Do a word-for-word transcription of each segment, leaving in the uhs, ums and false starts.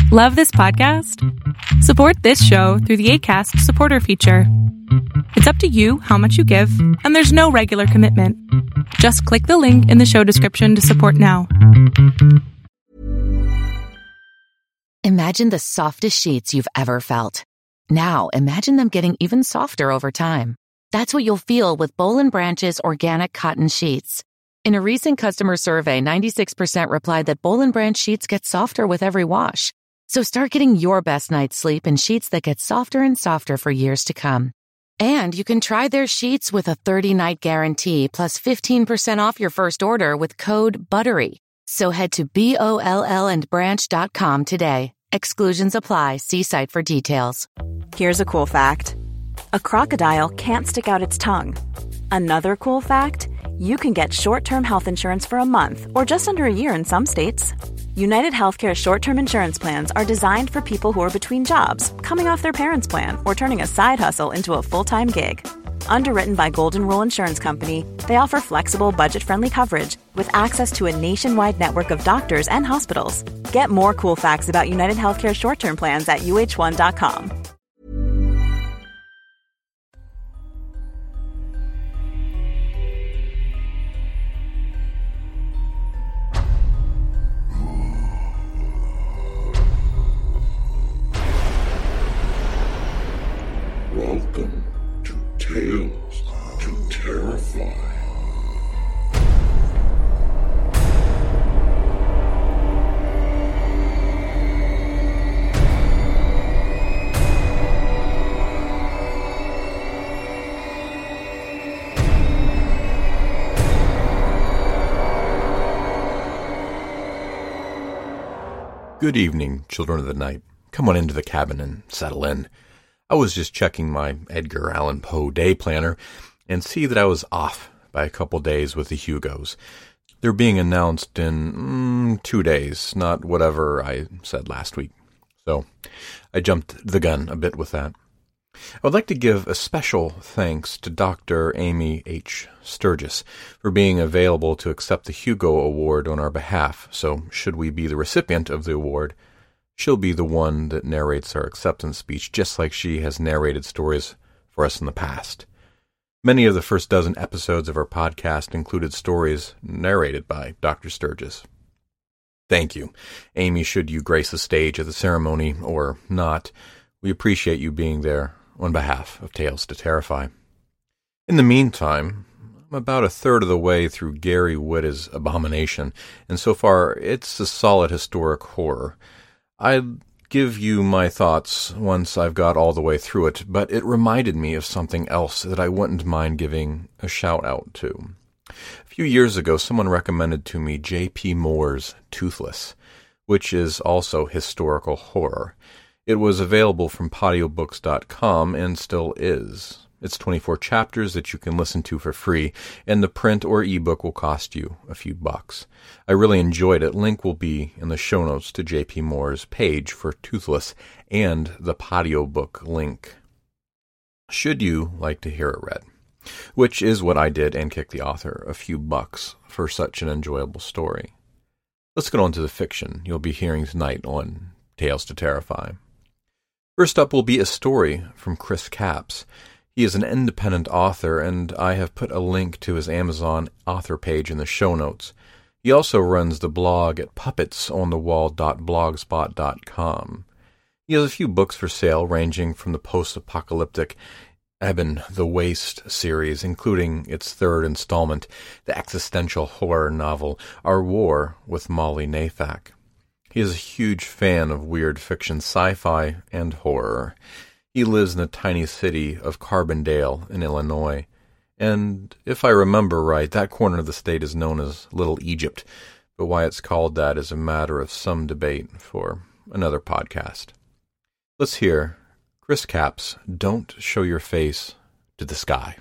Love this podcast? Support this show through the Acast supporter feature. It's up to you how much you give, and there's no regular commitment. Just click the link in the show description to support now. Imagine the softest sheets you've ever felt. Now imagine them getting even softer over time. That's what you'll feel with Boll and Branch's organic cotton sheets. In a recent customer survey, ninety-six percent replied that Boll and Branch sheets get softer with every wash. So start getting your best night's sleep in sheets that get softer and softer for years to come. And you can try their sheets with a thirty-night guarantee plus fifteen percent off your first order with code BUTTERY. So head to B O L L and branch dot com today. Exclusions apply. See site for details. Here's a cool fact. A crocodile can't stick out its tongue. Another cool fact, you can get short-term health insurance for a month or just under a year in some states. United Healthcare short-term insurance plans are designed for people who are between jobs, coming off their parents' plan, or turning a side hustle into a full-time gig. Underwritten by Golden Rule Insurance Company, they offer flexible, budget-friendly coverage with access to a nationwide network of doctors and hospitals. Get more cool facts about United Healthcare short-term plans at U H one dot com. Welcome to Tales to Terrify. Good evening, children of the night. Come on into the cabin and settle in. I was just checking my Edgar Allan Poe day planner and see that I was off by a couple days with the Hugos. They're being announced in mm, two days, not whatever I said last week. So I jumped the gun a bit with that. I would like to give a special thanks to Doctor Amy H. Sturgis for being available to accept the Hugo Award on our behalf. So should we be the recipient of the award, she'll be the one that narrates our acceptance speech, just like she has narrated stories for us in the past. Many of the first dozen episodes of our podcast included stories narrated by Doctor Sturgis. Thank you, Amy, should you grace the stage at the ceremony or not. We appreciate you being there on behalf of Tales to Terrify. In the meantime, I'm about a third of the way through Gary Whitta's Abomination, and so far it's a solid historic horror. I'll give you my thoughts once I've got all the way through it, but it reminded me of something else that I wouldn't mind giving a shout-out to. A few years ago, someone recommended to me J P Moore's Toothless, which is also historical horror. It was available from patio books dot com and still is. It's twenty-four chapters that you can listen to for free, and the print or ebook will cost you a few bucks. I really enjoyed it. Link will be in the show notes to J P Moore's page for Toothless and the Patio Book link, should you like to hear it read, which is what I did and kicked the author a few bucks for such an enjoyable story. Let's get on to the fiction you'll be hearing tonight on Tales to Terrify. First up will be a story from Chris Capps. He is an independent author, and I have put a link to his Amazon author page in the show notes. He also runs the blog at puppets on the wall dot blogspot dot com. He has a few books for sale, ranging from the post-apocalyptic Eben the Waste series, including its third installment, the existential horror novel Our War with Molly Nafak. He is a huge fan of weird fiction, sci-fi, and horror. He lives in the tiny city of Carbondale in Illinois, and if I remember right, that corner of the state is known as Little Egypt, but why it's called that is a matter of some debate for another podcast. Let's hear Chris Capps' Don't Show Your Face to the Sky.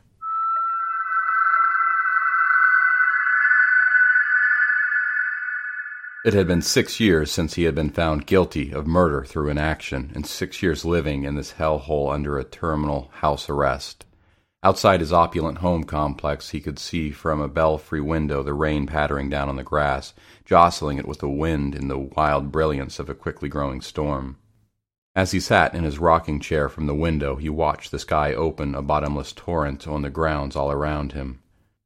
It had been six years since he had been found guilty of murder through inaction, and six years living in this hellhole under a terminal house arrest. Outside his opulent home complex, he could see from a belfry window the rain pattering down on the grass, jostling it with the wind in the wild brilliance of a quickly growing storm. As he sat in his rocking chair from the window, he watched the sky open a bottomless torrent on the grounds all around him.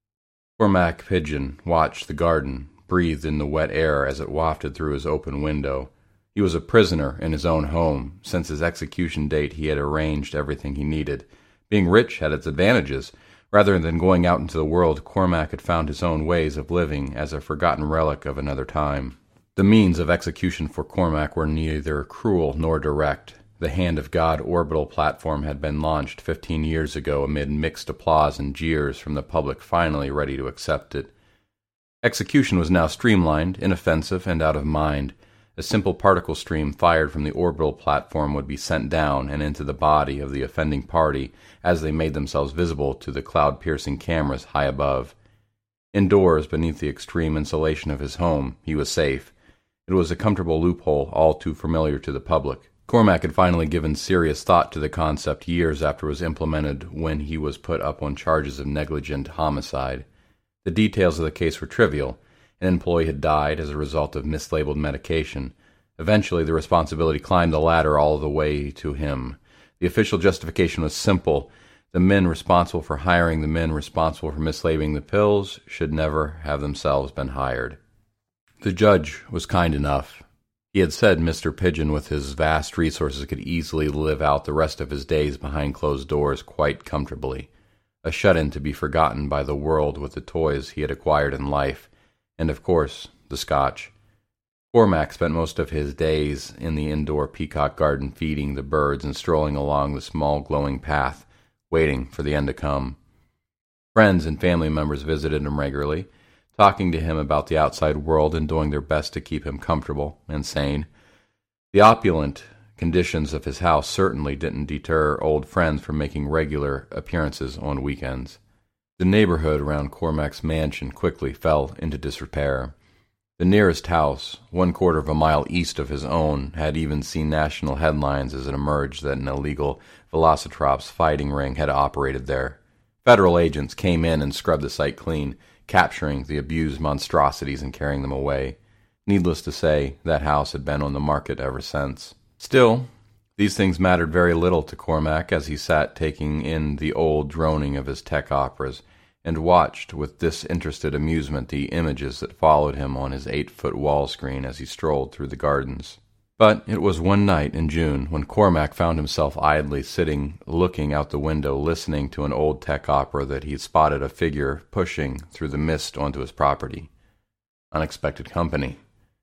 Cormac Pigeon watched the garden, breathed in the wet air as it wafted through his open window. He was a prisoner in his own home. Since his execution date, he had arranged everything he needed. Being rich had its advantages. Rather than going out into the world, Cormac had found his own ways of living as a forgotten relic of another time. The means of execution for Cormac were neither cruel nor direct. The Hand of God orbital platform had been launched fifteen years ago amid mixed applause and jeers from the public finally ready to accept it. Execution was now streamlined, inoffensive, and out of mind. A simple particle stream fired from the orbital platform would be sent down and into the body of the offending party as they made themselves visible to the cloud-piercing cameras high above. Indoors, beneath the extreme insulation of his home, he was safe. It was a comfortable loophole all too familiar to the public. Cormac had finally given serious thought to the concept years after it was implemented when he was put up on charges of negligent homicide. The details of the case were trivial. An employee had died as a result of mislabeled medication. Eventually, the responsibility climbed the ladder all the way to him. The official justification was simple. The men responsible for hiring the men responsible for mislabeling the pills should never have themselves been hired. The judge was kind enough. He had said Mister Pigeon, with his vast resources, could easily live out the rest of his days behind closed doors quite comfortably, a shut-in to be forgotten by the world with the toys he had acquired in life. And, of course, the Scotch. Cormac spent most of his days in the indoor peacock garden feeding the birds and strolling along the small glowing path, waiting for the end to come. Friends and family members visited him regularly, talking to him about the outside world and doing their best to keep him comfortable and sane. The opulent conditions of his house certainly didn't deter old friends from making regular appearances on weekends. The neighborhood around Cormac's mansion quickly fell into disrepair. The nearest house, one quarter of a mile east of his own, had even seen national headlines as it emerged that an illegal Velocitrops fighting ring had operated there. Federal agents came in and scrubbed the site clean, capturing the abused monstrosities and carrying them away. Needless to say, that house had been on the market ever since. Still, these things mattered very little to Cormac as he sat taking in the old droning of his tech operas and watched with disinterested amusement the images that followed him on his eight-foot wall screen as he strolled through the gardens. But it was one night in June when Cormac found himself idly sitting, looking out the window, listening to an old tech opera that he spotted a figure pushing through the mist onto his property. Unexpected company.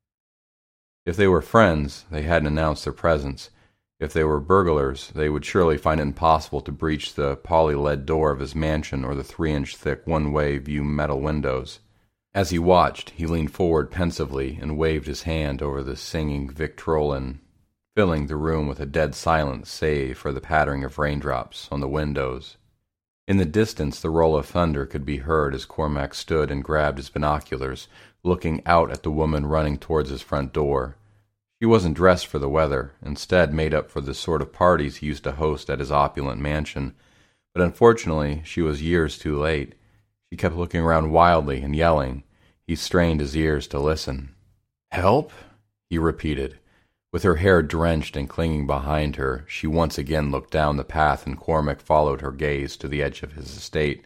If they were friends, they hadn't announced their presence. If they were burglars, they would surely find it impossible to breach the poly-lead door of his mansion or the three-inch thick one-way view metal windows. As he watched, he leaned forward pensively and waved his hand over the singing Victrolan, filling the room with a dead silence save for the pattering of raindrops on the windows. In the distance, the roll of thunder could be heard as Cormac stood and grabbed his binoculars, looking out at the woman running towards his front door. She wasn't dressed for the weather, instead made up for the sort of parties he used to host at his opulent mansion, but unfortunately she was years too late. She kept looking around wildly and yelling. He strained his ears to listen. "Help?" he repeated. With her hair drenched and clinging behind her, she once again looked down the path, and Cormac followed her gaze to the edge of his estate.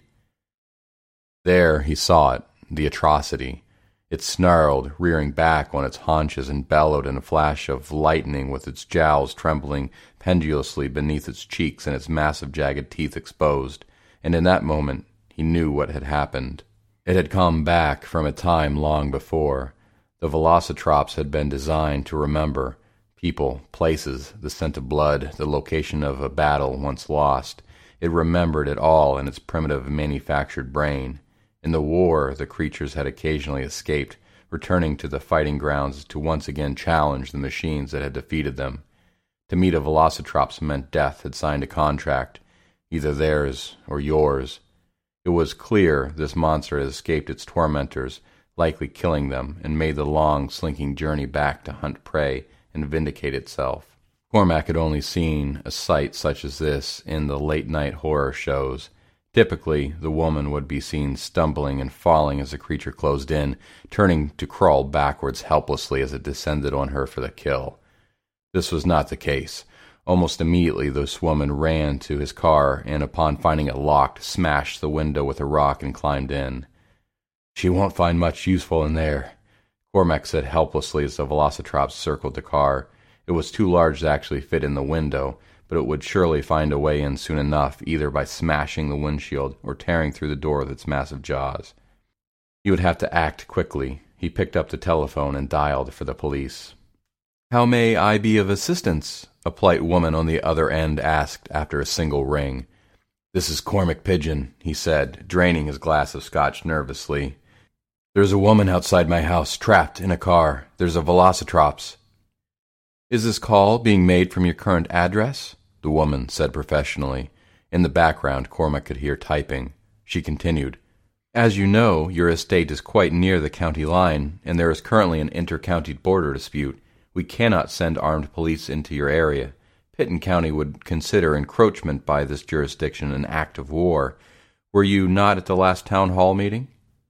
There he saw it, the atrocity. It snarled, rearing back on its haunches, and bellowed in a flash of lightning with its jowls trembling pendulously beneath its cheeks and its massive jagged teeth exposed, and in that moment he knew what had happened. It had come back from a time long before. The Velocitrops had been designed to remember people, places, the scent of blood, the location of a battle once lost. It remembered it all in its primitive manufactured brain. In the war, the creatures had occasionally escaped, returning to the fighting grounds to once again challenge the machines that had defeated them. To meet a Velocitrops meant death had signed a contract, either theirs or yours. It was clear this monster had escaped its tormentors, likely killing them, and made the long, slinking journey back to hunt prey and vindicate itself. Cormac had only seen a sight such as this in the late-night horror shows. Typically, the woman would be seen stumbling and falling as the creature closed in, turning to crawl backwards helplessly as it descended on her for the kill. This was not the case. Almost immediately, this woman ran to his car and, upon finding it locked, smashed the window with a rock and climbed in. "She won't find much useful in there," Cormac said helplessly as the Velociraptor circled the car. It was too large to actually fit in the window, but it would surely find a way in soon enough, either by smashing the windshield or tearing through the door with its massive jaws. He would have to act quickly. He picked up the telephone and dialed for the police. "How may I be of assistance?" a polite woman on the other end asked after a single ring. "This is Cormac Pigeon," he said, draining his glass of scotch nervously. "There's a woman outside my house, trapped in a car. There's a Velociraptor." "Is this call being made from your current address?" the woman said professionally. In the background, Cormac could hear typing. She continued, "As you know, your estate is quite near the county line, and there is currently an inter-county border dispute. We cannot send armed police into your area. Pitton County would consider encroachment by this jurisdiction an act of war. Were you not at the last town hall meeting?"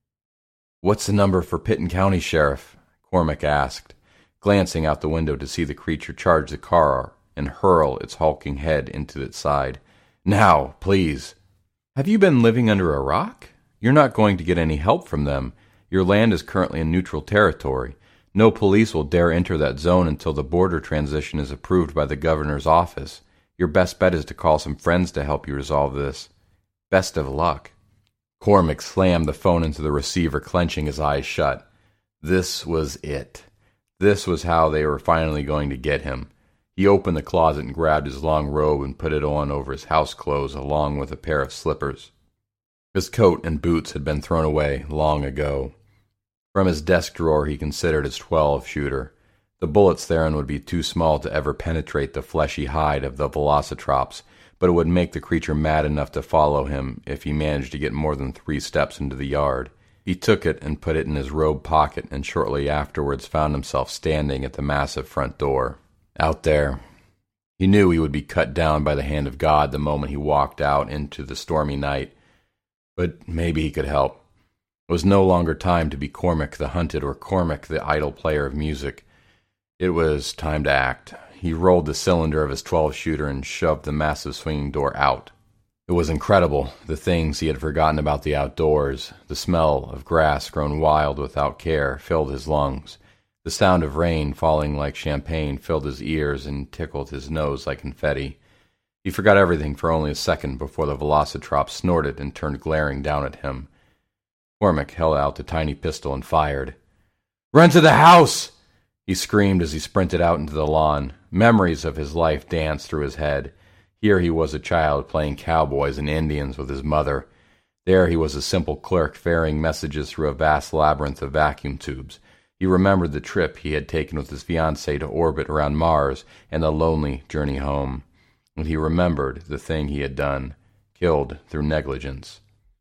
"What's the number for Pitton County, Sheriff?" Cormac asked, glancing out the window to see the creature charge the car and hurl its hulking head into its side. "Now, please." "Have you been living under a rock? You're not going to get any help from them. Your land is currently in neutral territory. No police will dare enter that zone until the border transition is approved by the governor's office. Your best bet is to call some friends to help you resolve this. Best of luck." Cormac slammed the phone into the receiver, clenching his eyes shut. This was it. This was how they were finally going to get him. He opened the closet and grabbed his long robe and put it on over his house clothes along with a pair of slippers. His coat and boots had been thrown away long ago. From his desk drawer he considered his twelve-shooter. The bullets therein would be too small to ever penetrate the fleshy hide of the Velociraptor, but it would make the creature mad enough to follow him if he managed to get more than three steps into the yard. He took it and put it in his robe pocket, and shortly afterwards found himself standing at the massive front door. Out there, he knew he would be cut down by the hand of God the moment he walked out into the stormy night, but maybe he could help. It was no longer time to be Cormac the hunted or Cormac the idle player of music. It was time to act. He rolled the cylinder of his twelve-shooter and shoved the massive swinging door out. It was incredible, the things he had forgotten about the outdoors. The smell of grass grown wild without care filled his lungs. The sound of rain falling like champagne filled his ears and tickled his nose like confetti. He forgot everything for only a second before the Velociraptor snorted and turned glaring down at him. Cormac held out the tiny pistol and fired. "Run to the house!" he screamed as he sprinted out into the lawn. Memories of his life danced through his head. Here he was a child playing cowboys and Indians with his mother. There he was a simple clerk ferrying messages through a vast labyrinth of vacuum tubes. He remembered the trip he had taken with his fiancée to orbit around Mars and the lonely journey home. And he remembered the thing he had done, killed through negligence.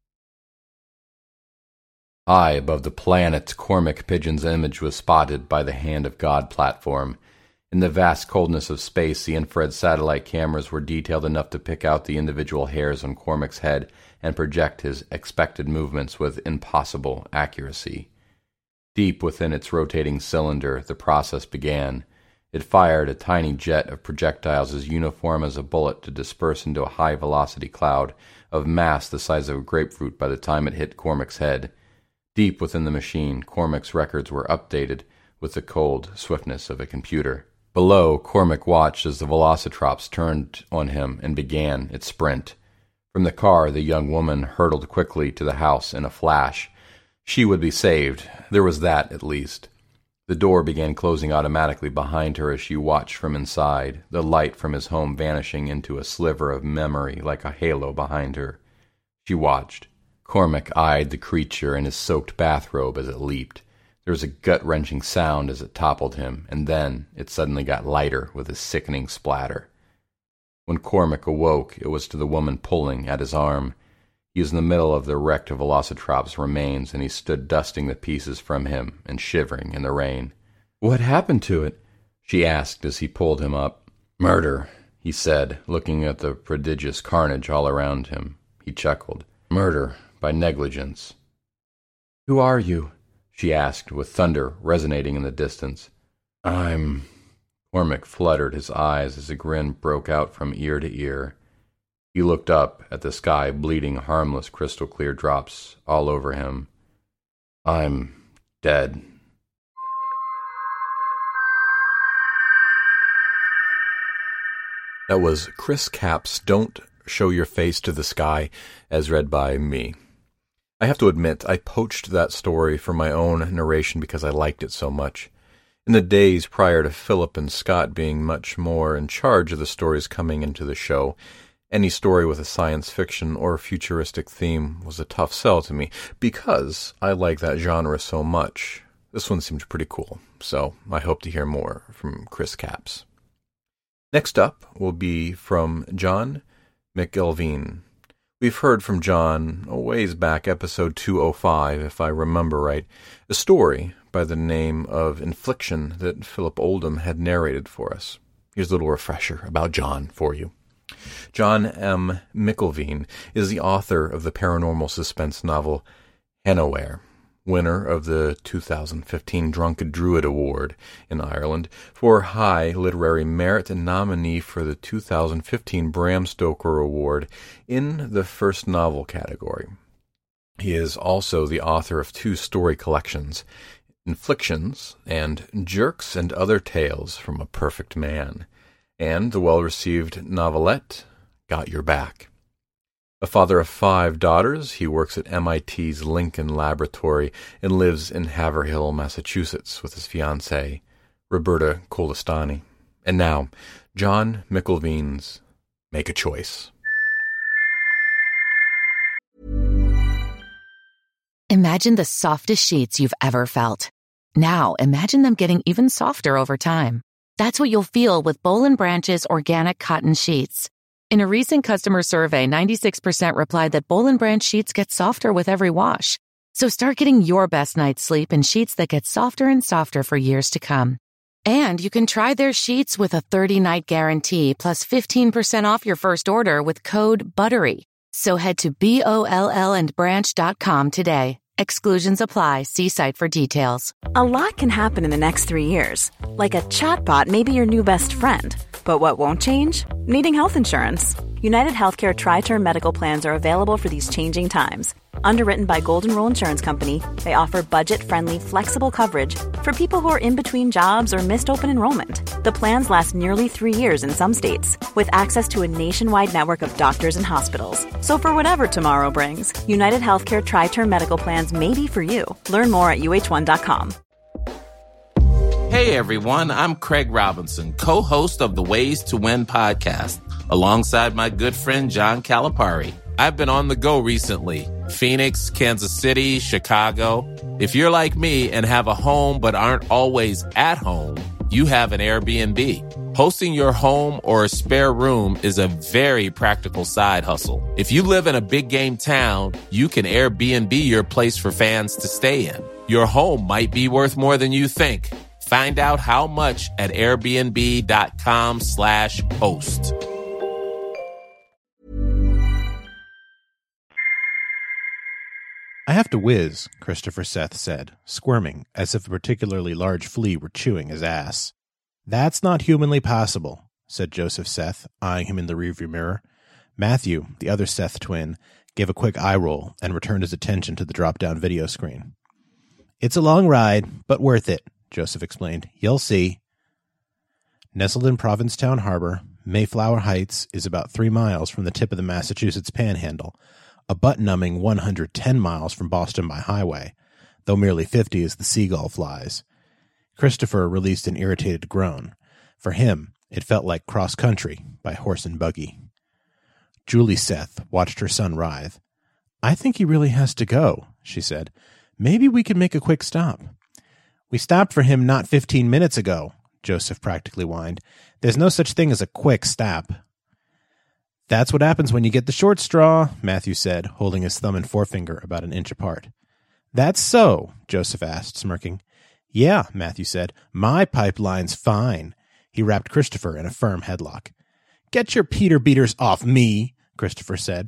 High above the planet, Cormac Pigeon's image was spotted by the Hand of God platform. In the vast coldness of space, the infrared satellite cameras were detailed enough to pick out the individual hairs on Cormac's head and project his expected movements with impossible accuracy. Deep within its rotating cylinder, the process began. It fired a tiny jet of projectiles as uniform as a bullet to disperse into a high-velocity cloud of mass the size of a grapefruit by the time it hit Cormac's head. Deep within the machine, Cormac's records were updated with the cold swiftness of a computer. Below, Cormac watched as the Velociraptor turned on him and began its sprint. From the car, the young woman hurtled quickly to the house in a flash. She would be saved. There was that, at least. The door began closing automatically behind her as she watched from inside, the light from his home vanishing into a sliver of memory like a halo behind her. She watched. Cormac eyed the creature in his soaked bathrobe as it leaped. There was a gut-wrenching sound as it toppled him, and then it suddenly got lighter with a sickening splatter. When Cormac awoke, it was to the woman pulling at his arm. He was in the middle of the wrecked Velociraptor's remains, and he stood dusting the pieces from him and shivering in the rain. "What happened to it?" she asked as he pulled him up. "Murder," he said, looking at the prodigious carnage all around him. He chuckled. Murder by negligence. "Who are you?" she asked, with thunder resonating in the distance. "I'm..." Cormac fluttered his eyes as a grin broke out from ear to ear. He looked up at the sky, bleeding harmless crystal-clear drops all over him. "I'm dead." That was Chris Capp's Don't Show Your Face to the Sky, as read by me. I have to admit, I poached that story for my own narration because I liked it so much. In the days prior to Philip and Scott being much more in charge of the stories coming into the show, any story with a science fiction or futuristic theme was a tough sell to me, because I like that genre so much. This one seemed pretty cool, so I hope to hear more from Chris Capps. Next up will be from John McElveen. We've heard from John a ways back, episode two oh five, if I remember right, a story by the name of Infliction that Philip Oldham had narrated for us. Here's a little refresher about John for you. John M. McElveen is the author of the paranormal suspense novel Hanowhere, winner of the two thousand fifteen Drunken Druid Award in Ireland for high literary merit and nominee for the two thousand fifteen Bram Stoker Award in the first novel category. He is also the author of two story collections, Inflictions and Jerks and Other Tales from a Perfect Man, and the well-received novelette Got Your Back. A father of five daughters, he works at M I T's Lincoln Laboratory and lives in Haverhill, Massachusetts with his fiancée, Roberta Colestani. And now, John McElveen's Make a Choice. Imagine the softest sheets you've ever felt. Now, imagine them getting even softer over time. That's what you'll feel with Boll and Branch's organic cotton sheets. In a recent customer survey, ninety-six percent replied that Boll and Branch sheets get softer with every wash. So start getting your best night's sleep in sheets that get softer and softer for years to come. And you can try their sheets with a thirty-night guarantee plus fifteen percent off your first order with code BUTTERY. So head to B O L L and branch dot com today. Exclusions apply. See site for details. A lot can happen in the next three years. Like a chatbot may be your new best friend. But what won't change? Needing health insurance. United Healthcare Tri-Term Medical Plans are available for these changing times. Underwritten by Golden Rule Insurance Company, they offer budget-friendly, flexible coverage for people who are in between jobs or missed open enrollment. The plans last nearly three years in some states, with access to a nationwide network of doctors and hospitals. So for whatever tomorrow brings, United Healthcare Tri-Term Medical Plans may be for you. Learn more at U H one dot com. Hey everyone, I'm Craig Robinson, co-host of the Ways to Win podcast, alongside my good friend John Calipari. I've been on the go recently. Phoenix, Kansas City, Chicago. If you're like me and have a home but aren't always at home, you have an Airbnb. Hosting your home or a spare room is a very practical side hustle. If you live in a big game town, you can Airbnb your place for fans to stay in. Your home might be worth more than you think. Find out how much at airbnb.com slash host. I have to whiz, Christopher Seth said, squirming as if a particularly large flea were chewing his ass. That's not humanly possible, said Joseph Seth, eyeing him in the rearview mirror. Matthew, the other Seth twin, gave a quick eye roll and returned his attention to the drop-down video screen. It's a long ride, but worth it, Joseph explained. You'll see. Nestled in Provincetown Harbor, Mayflower Heights is about three miles from the tip of the Massachusetts Panhandle, a butt-numbing one hundred ten miles from Boston by highway, though merely fifty as the seagull flies. Christopher released an irritated groan. For him, it felt like cross-country by horse and buggy. Julie Seth watched her son writhe. I think he really has to go, she said. Maybe we could make a quick stop. We stopped for him not fifteen minutes ago, Joseph practically whined. There's no such thing as a quick stop. That's what happens when you get the short straw, Matthew said, holding his thumb and forefinger about an inch apart. That's so, Joseph asked, smirking. Yeah, Matthew said. My pipeline's fine. He wrapped Christopher in a firm headlock. Get your Peter beaters off me, Christopher said.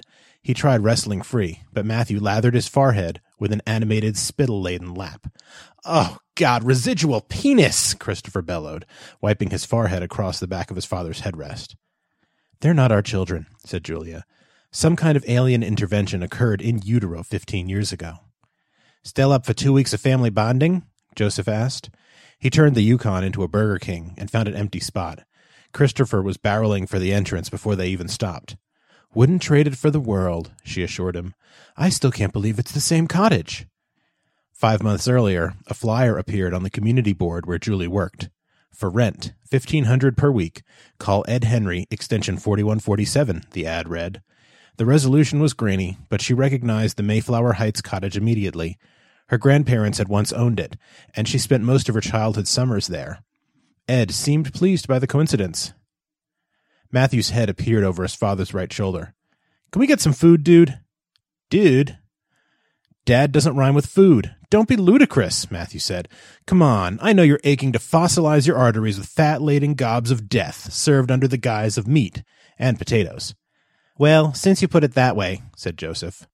He tried wrestling free, but Matthew lathered his forehead with an animated, spittle-laden lap. "Oh, God, residual penis!" Christopher bellowed, wiping his forehead across the back of his father's headrest. "They're not our children," said Julia. "Some kind of alien intervention occurred in utero fifteen years ago." "Still up for two weeks of family bonding?" Joseph asked. He turned the Yukon into a Burger King and found an empty spot. Christopher was barreling for the entrance before they even stopped. "Wouldn't trade it for the world," she assured him. "I still can't believe it's the same cottage." Five months earlier, a flyer appeared on the community board where Julie worked. "For rent, fifteen hundred dollars per week. Call Ed Henry, extension forty-one forty-seven, the ad read. The resolution was grainy, but she recognized the Mayflower Heights cottage immediately. Her grandparents had once owned it, and she spent most of her childhood summers there. Ed seemed pleased by the coincidence. Matthew's head appeared over his father's right shoulder. "Can we get some food, dude?" "Dude?" "Dad doesn't rhyme with food. Don't be ludicrous," Matthew said. "Come on, I know you're aching to fossilize your arteries with fat-laden gobs of death served under the guise of meat and potatoes." "Well, since you put it that way," said Joseph.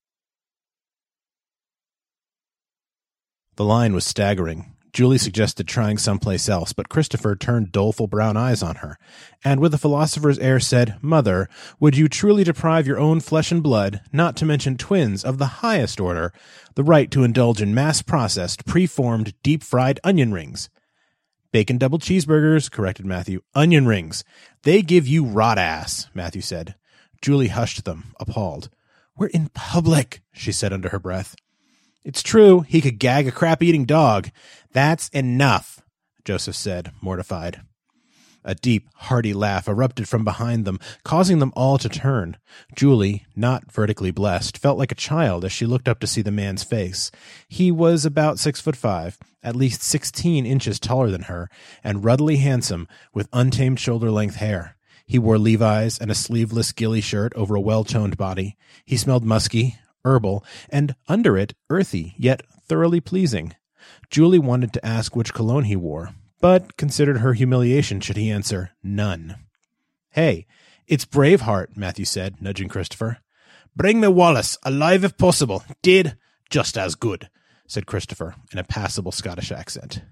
The line was staggering. Julie suggested trying someplace else, but Christopher turned doleful brown eyes on her, and with a philosopher's air said, "Mother, would you truly deprive your own flesh and blood, not to mention twins of the highest order, the right to indulge in mass-processed, pre-formed, deep-fried onion rings?" "Bacon double cheeseburgers," corrected Matthew. "Onion rings. They give you rot ass," Matthew said. Julie hushed them, appalled. "We're in public," she said under her breath. "It's true, he could gag a crap-eating dog. That's enough," Joseph said, mortified. A deep, hearty laugh erupted from behind them, causing them all to turn. Julie, not vertically blessed, felt like a child as she looked up to see the man's face. He was about six foot five, at least sixteen inches taller than her, and ruddily handsome, with untamed shoulder-length hair. He wore Levi's and a sleeveless ghillie shirt over a well-toned body. He smelled musky, herbal, and under it, earthy, yet thoroughly pleasing. Julie wanted to ask which cologne he wore, but considered her humiliation should he answer none. "Hey, it's Braveheart," Matthew said, nudging Christopher. "Bring me Wallace, alive if possible. Dead, just as good," said Christopher in a passable Scottish accent.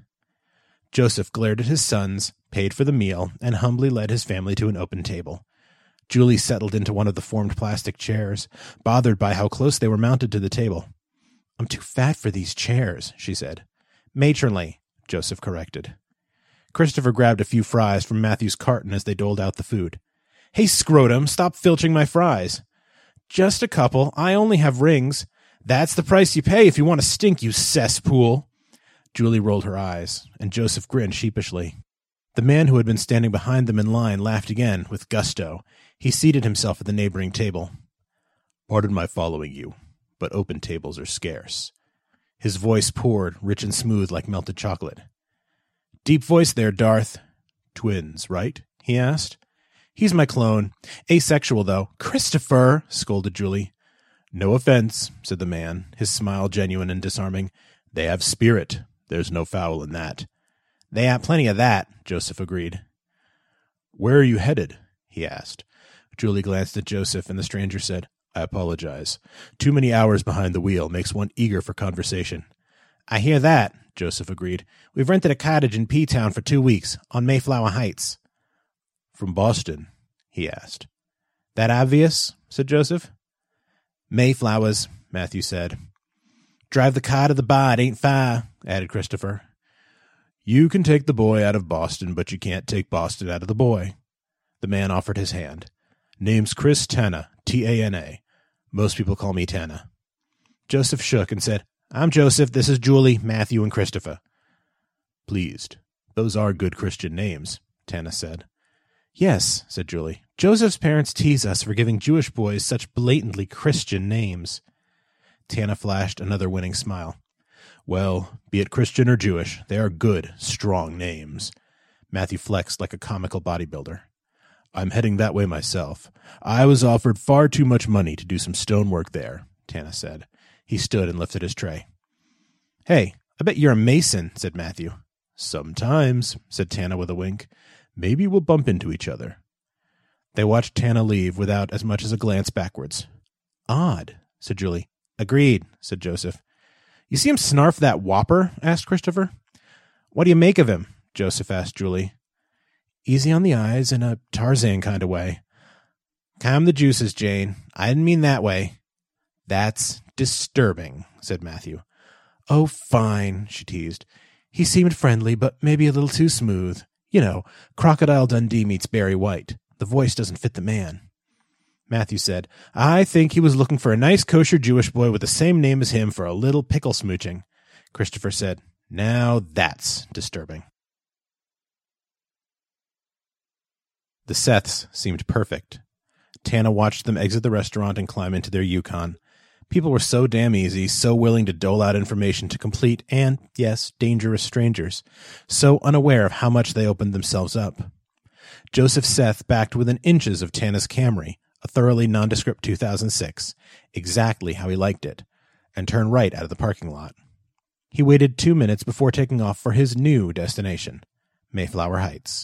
Joseph glared at his sons, paid for the meal, and humbly led his family to an open table. Julie settled into one of the formed plastic chairs, bothered by how close they were mounted to the table. "I'm too fat for these chairs," she said. "Matronly," Joseph corrected. Christopher grabbed a few fries from Matthew's carton as they doled out the food. "Hey, scrotum, stop filching my fries." "Just a couple. I only have rings." "That's the price you pay if you want to stink, you cesspool." Julie rolled her eyes, and Joseph grinned sheepishly. The man who had been standing behind them in line laughed again, with gusto. He seated himself at the neighboring table. "Pardon my following you, but open tables are scarce." His voice poured, rich and smooth like melted chocolate. "Deep voice there, Darth." "Twins, right?" he asked. "He's my clone. Asexual, though." "Christopher!" scolded Julie. "No offense," said the man, his smile genuine and disarming. "They have spirit. There's no foul in that." "They have plenty of that," Joseph agreed. "Where are you headed?" he asked. Julie glanced at Joseph, and the stranger said, "I apologize. Too many hours behind the wheel makes one eager for conversation." "I hear that," Joseph agreed. "We've rented a cottage in P-Town for two weeks, on Mayflower Heights." "From Boston?" he asked. "That obvious?" said Joseph. "Mayflowers," Matthew said. "Drive the car to the bar, it ain't far," added Christopher. "You can take the boy out of Boston, but you can't take Boston out of the boy." The man offered his hand. "Name's Chris Tana, T A N A. Most people call me Tana." Joseph shook and said, "I'm Joseph, this is Julie, Matthew, and Christopher." "Pleased. Those are good Christian names," Tana said. "Yes," said Julie. "Joseph's parents tease us for giving Jewish boys such blatantly Christian names." Tana flashed another winning smile. "Well, be it Christian or Jewish, they are good, strong names." Matthew flexed like a comical bodybuilder. "I'm heading that way myself. I was offered far too much money to do some stonework there," Tana said. He stood and lifted his tray. "Hey, I bet you're a mason," said Matthew. "Sometimes," said Tana with a wink. "Maybe we'll bump into each other." They watched Tana leave without as much as a glance backwards. Odd, said Julie. Agreed, said Joseph. You see him snarf that whopper? Asked Christopher. What do you make of him? Joseph asked Julie. Easy on the eyes in a Tarzan kind of way. Calm the juices, Jane. I didn't mean that way. That's disturbing, said Matthew. Oh, fine, she teased. He seemed friendly, but maybe a little too smooth. You know, Crocodile Dundee meets Barry White. The voice doesn't fit the man. Matthew said, I think he was looking for a nice kosher Jewish boy with the same name as him for a little pickle smooching. Christopher said, now that's disturbing. The Seths seemed perfect. Tana watched them exit the restaurant and climb into their Yukon. People were so damn easy, so willing to dole out information to complete and, yes, dangerous strangers, so unaware of how much they opened themselves up. Joseph Seth backed within inches of Tana's Camry, a thoroughly nondescript two thousand six, exactly how he liked it, and turned right out of the parking lot. He waited two minutes before taking off for his new destination, Mayflower Heights.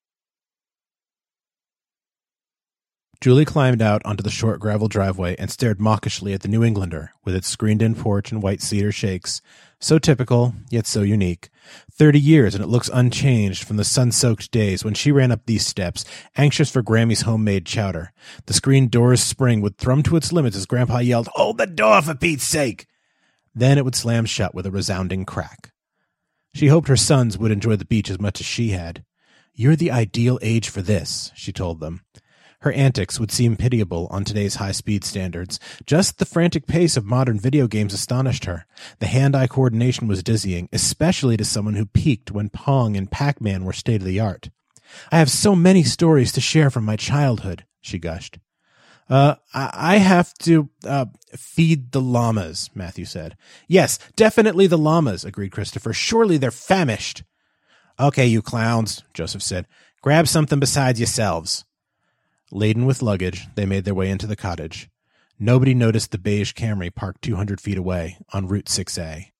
Julie climbed out onto the short gravel driveway and stared mawkishly at the New Englander, with its screened-in porch and white cedar shakes. So typical, yet so unique. Thirty years, and it looks unchanged from the sun-soaked days when she ran up these steps, anxious for Grammy's homemade chowder. The screen door's spring would thrum to its limits as Grandpa yelled, Hold the door, for Pete's sake! Then it would slam shut with a resounding crack. She hoped her sons would enjoy the beach as much as she had. You're the ideal age for this, she told them. Her antics would seem pitiable on today's high-speed standards. Just the frantic pace of modern video games astonished her. The hand-eye coordination was dizzying, especially to someone who peaked when Pong and Pac-Man were state-of-the-art. I have so many stories to share from my childhood, she gushed. Uh, I have to, uh, feed the llamas, Matthew said. Yes, definitely the llamas, agreed Christopher. Surely they're famished. Okay, you clowns, Joseph said. Grab something besides yourselves. Laden with luggage, they made their way into the cottage. Nobody noticed the beige Camry parked two hundred feet away on Route six A.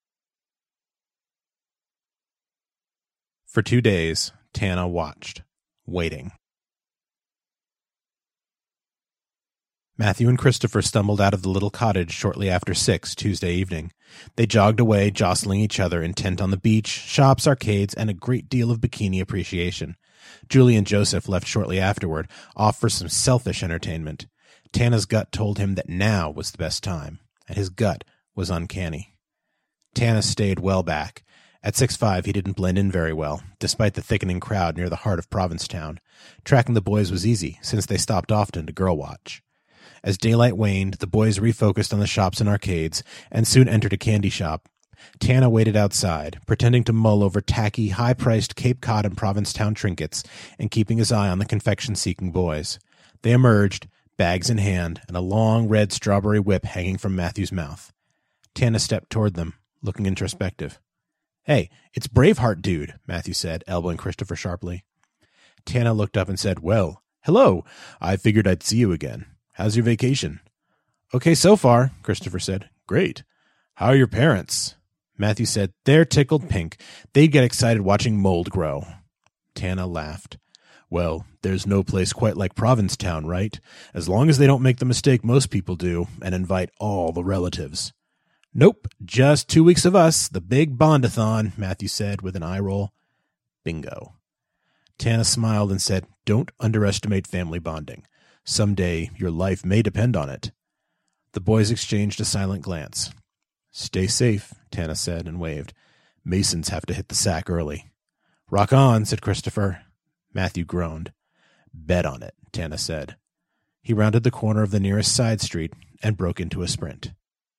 For two days, Tana watched, waiting. Matthew and Christopher stumbled out of the little cottage shortly after six Tuesday evening. They jogged away, jostling each other, intent on the beach, shops, arcades, and a great deal of bikini appreciation. Julie and Joseph left shortly afterward, off for some selfish entertainment. Tana's gut told him that now was the best time, and his gut was uncanny. Tana stayed well back. At six foot five, he didn't blend in very well, despite the thickening crowd near the heart of Provincetown. Tracking the boys was easy, since they stopped often to girl watch. As daylight waned, the boys refocused on the shops and arcades, and soon entered a candy shop. Tana waited outside, pretending to mull over tacky, high-priced Cape Cod and Provincetown trinkets, and keeping his eye on the confection-seeking boys. They emerged, bags in hand, and a long red strawberry whip hanging from Matthew's mouth. Tana stepped toward them, looking introspective. Hey, it's Braveheart Dude, Matthew said, elbowing Christopher sharply. Tana looked up and said, Well, hello. I figured I'd see you again. How's your vacation? Okay so far, Christopher said. Great. How are your parents? Matthew said, They're tickled pink. They'd get excited watching mold grow. Tana laughed. Well, there's no place quite like Provincetown, right? As long as they don't make the mistake most people do and invite all the relatives. Nope, just two weeks of us, the big bondathon, Matthew said with an eye roll. Bingo. Tana smiled and said, Don't underestimate family bonding. Someday your life may depend on it. The boys exchanged a silent glance. Stay safe, Tana said and waved. Masons have to hit the sack early. Rock on, said Christopher. Matthew groaned. Bet on it, Tana said. He rounded the corner of the nearest side street and broke into a sprint.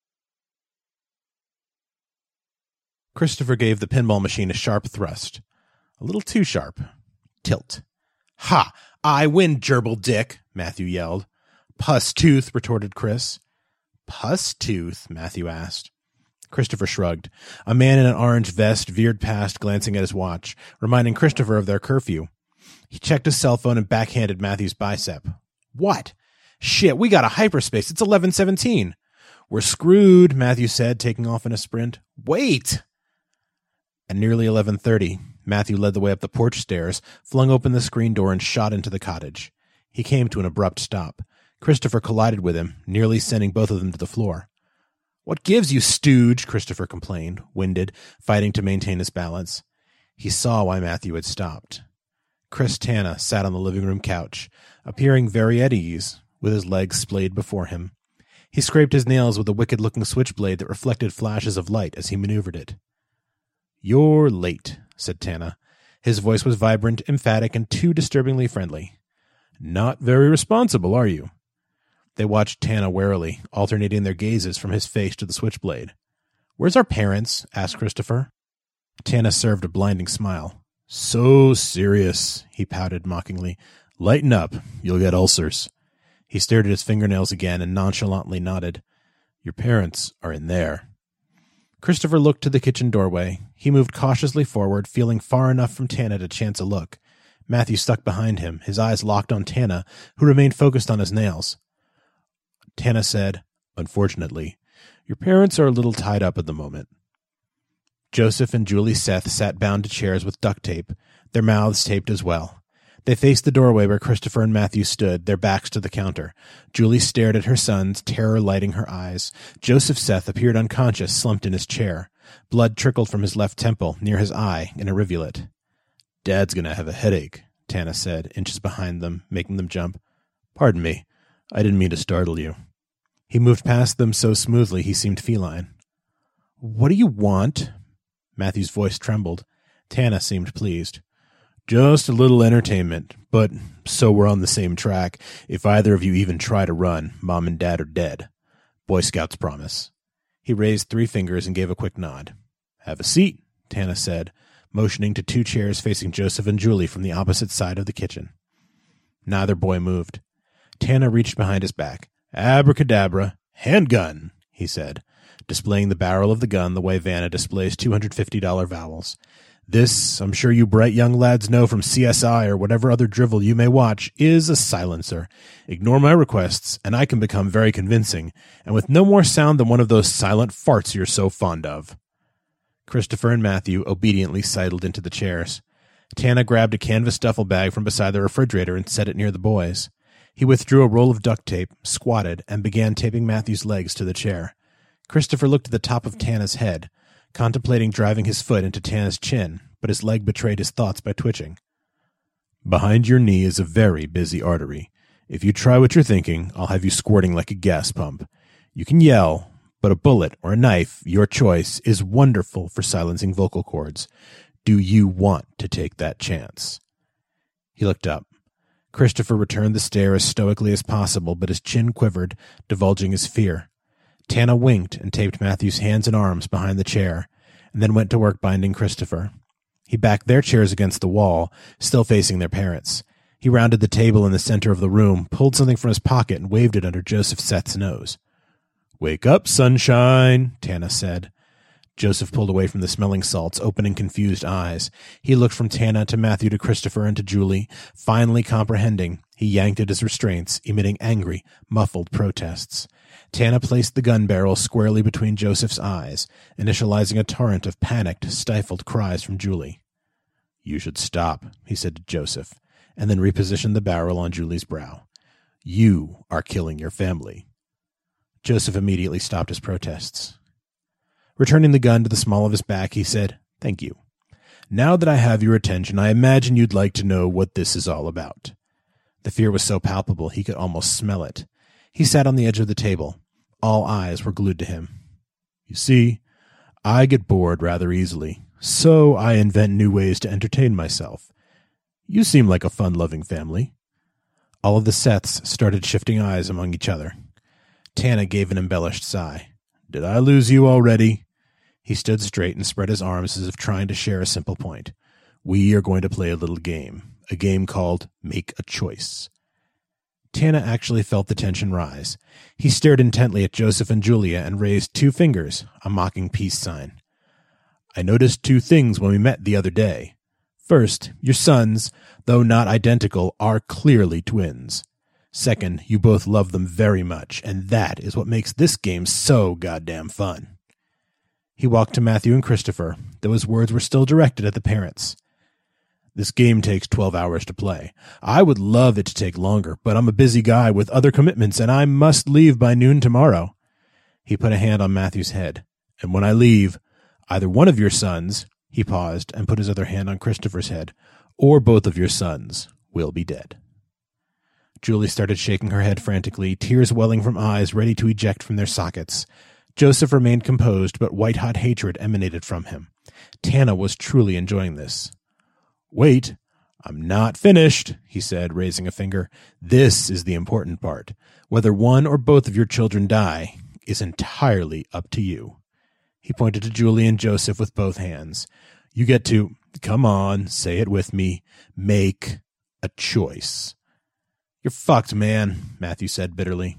Christopher gave the pinball machine a sharp thrust. A little too sharp. Tilt. Ha! I win, gerbil dick, Matthew yelled. Puss tooth, retorted Chris. Puss tooth? Matthew asked. Christopher shrugged. A man in an orange vest veered past, glancing at his watch, reminding Christopher of their curfew. He checked his cell phone and backhanded Matthew's bicep. What? Shit, we got a hyperspace. It's eleven seventeen. We're screwed, Matthew said, taking off in a sprint. Wait! At nearly eleven thirty, Matthew led the way up the porch stairs, flung open the screen door, and shot into the cottage. He came to an abrupt stop. Christopher collided with him, nearly sending both of them to the floor. "What gives, you stooge?" Christopher complained, winded, fighting to maintain his balance. He saw why Matthew had stopped. Chris Tana sat on the living room couch, appearing very at ease, with his legs splayed before him. He scraped his nails with a wicked-looking switchblade that reflected flashes of light as he maneuvered it. "You're late," said Tana. His voice was vibrant, emphatic, and too disturbingly friendly. "Not very responsible, are you?" They watched Tana warily, alternating their gazes from his face to the switchblade. "Where's our parents?" asked Christopher. Tana served a blinding smile. "So serious," he pouted mockingly. "Lighten up. You'll get ulcers." He stared at his fingernails again and nonchalantly nodded. "Your parents are in there." Christopher looked to the kitchen doorway. He moved cautiously forward, feeling far enough from Tana to chance a look. Matthew stuck behind him, his eyes locked on Tana, who remained focused on his nails. Tana said, "Unfortunately, your parents are a little tied up at the moment." Joseph and Julie Seth sat bound to chairs with duct tape, their mouths taped as well. They faced the doorway where Christopher and Matthew stood, their backs to the counter. Julie stared at her sons, terror lighting her eyes. Joseph Seth appeared unconscious, slumped in his chair. Blood trickled from his left temple, near his eye, in a rivulet. "Dad's going to have a headache," Tana said, inches behind them, making them jump. "Pardon me. I didn't mean to startle you." He moved past them so smoothly he seemed feline. "What do you want?" Matthew's voice trembled. Tana seemed pleased. "Just a little entertainment, but so we're on the same track. If either of you even try to run, Mom and Dad are dead. Boy Scouts promise." He raised three fingers and gave a quick nod. "Have a seat," Tana said, motioning to two chairs facing Joseph and Julie from the opposite side of the kitchen. Neither boy moved. Tana reached behind his back. "Abracadabra, handgun," he said, displaying the barrel of the gun the way Vanna displays two hundred fifty dollars vowels. "This, I'm sure you bright young lads know from C S I or whatever other drivel you may watch, is a silencer. Ignore my requests, and I can become very convincing, and with no more sound than one of those silent farts you're so fond of." Christopher and Matthew obediently sidled into the chairs. Tana grabbed a canvas duffel bag from beside the refrigerator and set it near the boys. He withdrew a roll of duct tape, squatted, and began taping Matthew's legs to the chair. Christopher looked at the top of Tana's head, contemplating driving his foot into Tana's chin, but his leg betrayed his thoughts by twitching. "Behind your knee is a very busy artery. If you try what you're thinking, I'll have you squirting like a gas pump. You can yell, but a bullet or a knife, your choice, is wonderful for silencing vocal cords. Do you want to take that chance?" He looked up. Christopher returned the stare as stoically as possible, but his chin quivered, divulging his fear. Tana winked and taped Matthew's hands and arms behind the chair, and then went to work binding Christopher. He backed their chairs against the wall, still facing their parents. He rounded the table in the center of the room, pulled something from his pocket, and waved it under Joseph Seth's nose. "Wake up, sunshine," Tana said. Joseph pulled away from the smelling salts, opening confused eyes. He looked from Tana to Matthew to Christopher and to Julie. Finally comprehending, he yanked at his restraints, emitting angry, muffled protests. Tana placed the gun barrel squarely between Joseph's eyes, initializing a torrent of panicked, stifled cries from Julie. "You should stop," he said to Joseph, and then repositioned the barrel on Julie's brow. "You are killing your family." Joseph immediately stopped his protests. Returning the gun to the small of his back, he said, "Thank you. Now that I have your attention, I imagine you'd like to know what this is all about." The fear was so palpable he could almost smell it. He sat on the edge of the table. All eyes were glued to him. "You see, I get bored rather easily, so I invent new ways to entertain myself. You seem like a fun-loving family." All of the Seths started shifting eyes among each other. Tana gave an embellished sigh. "Did I lose you already?" He stood straight and spread his arms as if trying to share a simple point. "We are going to play a little game, a game called Make a Choice." Tana actually felt the tension rise. He stared intently at Joseph and Julia and raised two fingers, a mocking peace sign. "I noticed two things when we met the other day. First, your sons, though not identical, are clearly twins. Second, you both love them very much, and that is what makes this game so goddamn fun." He walked to Matthew and Christopher, though his words were still directed at the parents. This game takes twelve hours to play. I would love it to take longer, but I'm a busy guy with other commitments, and I must leave by noon tomorrow. He put a hand on Matthew's head. And when I leave, either one of your sons, he paused and put his other hand on Christopher's head, or both of your sons will be dead. Julie started shaking her head frantically, tears welling from eyes ready to eject from their sockets. Joseph remained composed, but white-hot hatred emanated from him. Tana was truly enjoying this. Wait, I'm not finished, he said, raising a finger. This is the important part. Whether one or both of your children die is entirely up to you. He pointed to Julie and Joseph with both hands. You get to, come on, say it with me, make a choice. You're fucked, man, Matthew said bitterly.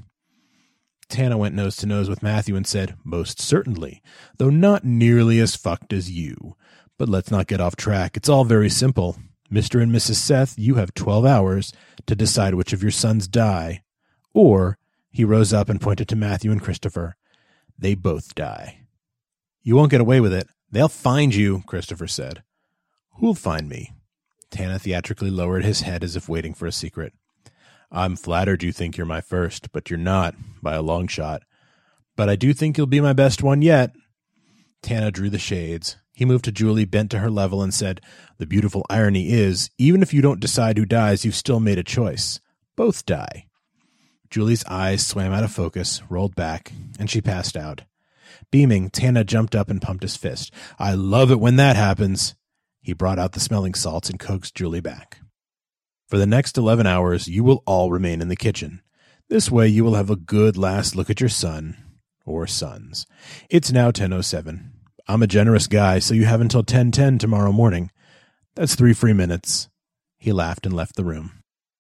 Tana went nose to nose with Matthew and said, most certainly, though not nearly as fucked as you. But let's not get off track. It's all very simple. Mister and Missus Seth, you have twelve hours to decide which of your sons die. Or, he rose up and pointed to Matthew and Christopher, they both die. You won't get away with it. They'll find you, Christopher said. Who'll find me? Tana theatrically lowered his head as if waiting for a secret. I'm flattered you think you're my first, but you're not, by a long shot. But I do think you'll be my best one yet. Tana drew the shades. He moved to Julie, bent to her level, and said, the beautiful irony is, even if you don't decide who dies, you've still made a choice. Both die. Julie's eyes swam out of focus, rolled back, and she passed out. Beaming, Tana jumped up and pumped his fist. I love it when that happens. He brought out the smelling salts and coaxed Julie back. For the next eleven hours, you will all remain in the kitchen. This way you will have a good last look at your son, or sons. It's now ten oh seven. I'm a generous guy, so you have until ten ten tomorrow morning. That's three free minutes. He laughed and left the room.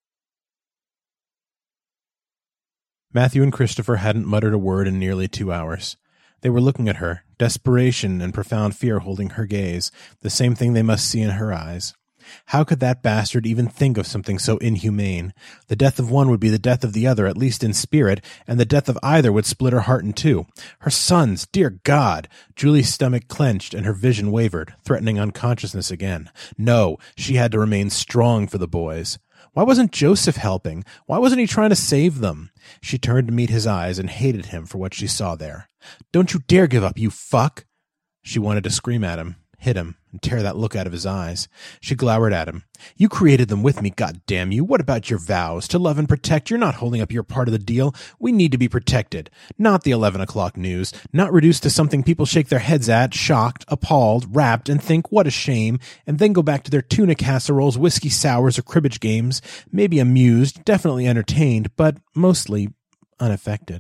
Matthew and Christopher hadn't muttered a word in nearly two hours. They were looking at her, desperation and profound fear holding her gaze, the same thing they must see in her eyes. How could that bastard even think of something so inhumane? The death of one would be the death of the other, at least in spirit, and the death of either would split her heart in two. Her sons, dear God! Julie's stomach clenched and her vision wavered, threatening unconsciousness again. No, she had to remain strong for the boys. Why wasn't Joseph helping? Why wasn't he trying to save them? She turned to meet his eyes and hated him for what she saw there. Don't you dare give up, you fuck! She wanted to scream at him, hit him, and tear that look out of his eyes. She glowered at him. You created them with me, goddamn you. What about your vows? To love and protect? You're not holding up your part of the deal. We need to be protected. Not the eleven o'clock news. Not reduced to something people shake their heads at, shocked, appalled, rapt, and think, what a shame, and then go back to their tuna casseroles, whiskey sours, or cribbage games, maybe amused, definitely entertained, but mostly unaffected.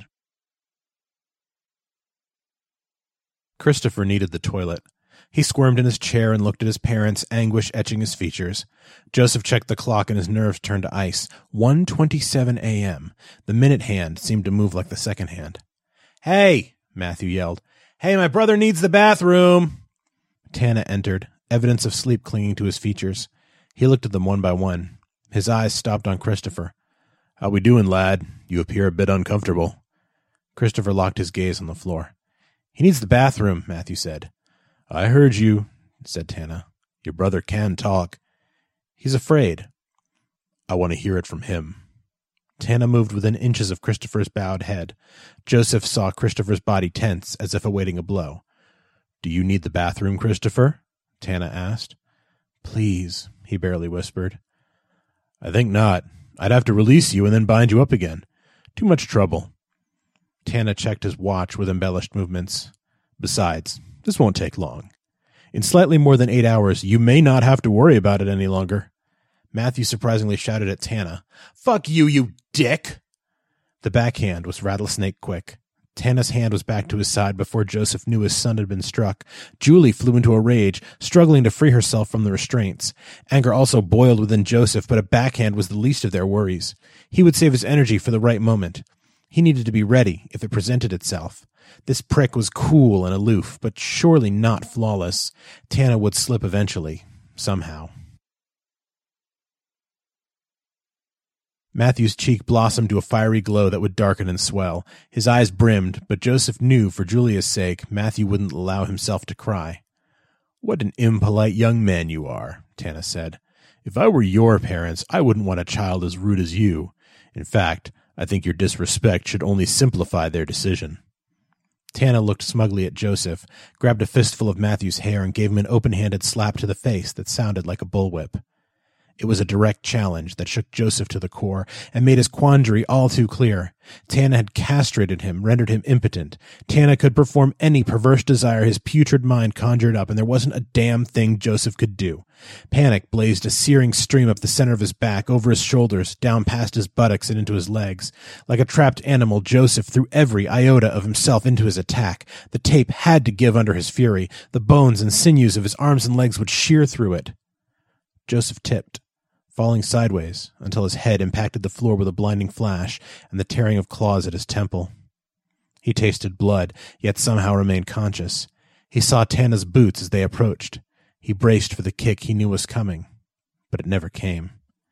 Christopher needed the toilet. He squirmed in his chair and looked at his parents, anguish etching his features. Joseph checked the clock and his nerves turned to ice. one twenty-seven a.m. The minute hand seemed to move like the second hand. Hey! Matthew yelled. Hey, my brother needs the bathroom! Tana entered, evidence of sleep clinging to his features. He looked at them one by one. His eyes stopped on Christopher. How we doing, lad? You appear a bit uncomfortable. Christopher locked his gaze on the floor. He needs the bathroom, Matthew said. I heard you, said Tana. Your brother can talk. He's afraid. I want to hear it from him. Tana moved within inches of Christopher's bowed head. Joseph saw Christopher's body tense, as if awaiting a blow. Do you need the bathroom, Christopher? Tana asked. Please, he barely whispered. I think not. I'd have to release you and then bind you up again. Too much trouble. Tana checked his watch with embellished movements. Besides, this won't take long. In slightly more than eight hours, you may not have to worry about it any longer. Matthew surprisingly shouted at Tana. Fuck you, you dick! The backhand was rattlesnake quick. Tana's hand was back to his side before Joseph knew his son had been struck. Julie flew into a rage, struggling to free herself from the restraints. Anger also boiled within Joseph, but a backhand was the least of their worries. He would save his energy for the right moment. He needed to be ready if it presented itself. This prick was cool and aloof, but surely not flawless. Tana would slip eventually, somehow. Matthew's cheek blossomed to a fiery glow that would darken and swell. His eyes brimmed, but Joseph knew, for Julia's sake, Matthew wouldn't allow himself to cry. What an impolite young man you are, Tana said. If I were your parents, I wouldn't want a child as rude as you. In fact, I think your disrespect should only simplify their decision. Tana looked smugly at Joseph, grabbed a fistful of Matthew's hair, and gave him an open-handed slap to the face that sounded like a bullwhip. It was a direct challenge that shook Joseph to the core and made his quandary all too clear. Tana had castrated him, rendered him impotent. Tana could perform any perverse desire his putrid mind conjured up, and there wasn't a damn thing Joseph could do. Panic blazed a searing stream up the center of his back, over his shoulders, down past his buttocks and into his legs. Like a trapped animal, Joseph threw every iota of himself into his attack. The tape had to give under his fury. The bones and sinews of his arms and legs would shear through it. Joseph tipped, falling sideways until his head impacted the floor with a blinding flash and the tearing of claws at his temple. He tasted blood, yet somehow remained conscious. He saw Tana's boots as they approached. He braced for the kick he knew was coming, but it never came.